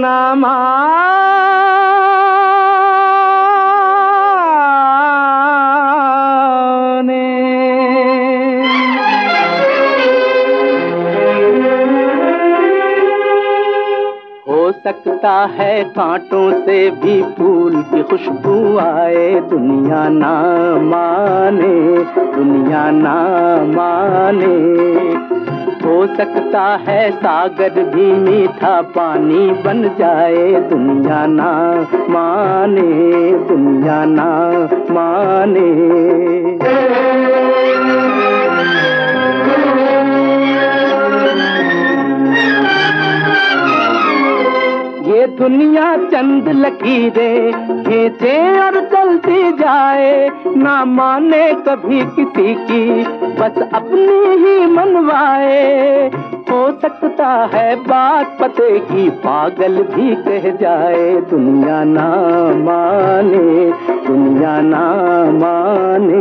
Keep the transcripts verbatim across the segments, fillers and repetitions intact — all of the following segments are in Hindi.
ना माने। हो सकता है कांटों से भी फूल की खुशबू आए, दुनिया ना माने, दुनिया ना माने। हो सकता है सागर भी मीठा पानी बन जाए, दुनिया ना माने, दुनिया ना माने। ये दुनिया चंद लकीरें खींचे और चलती जाए, ना माने कभी किसी की, बस अपनी ही मनवाए। हो सकता है बात पते की पागल भी कह जाए, दुनिया ना माने, दुनिया ना माने।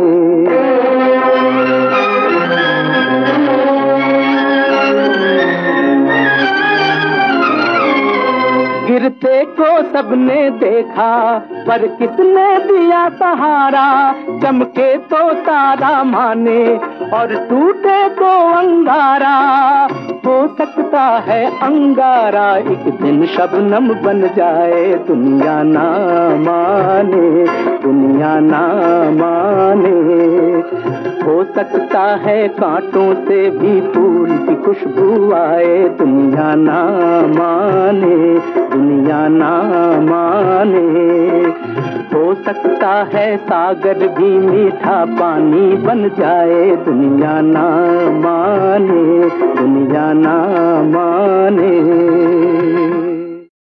गिरते को सबने देखा पर किसने दिया सहारा, चमके तो तारा माने और टूटे तो अंगारा। हो सकता है अंगारा एक दिन शबनम बन जाए, दुनिया ना माने, दुनिया ना माने। हो सकता है कांटों से भी फूल की खुशबू आए, दुनिया ना माने, दुनिया ना माने। हो सकता है सागर भी मीठा पानी बन जाए, दुनिया ना माने, दुनिया ना माने।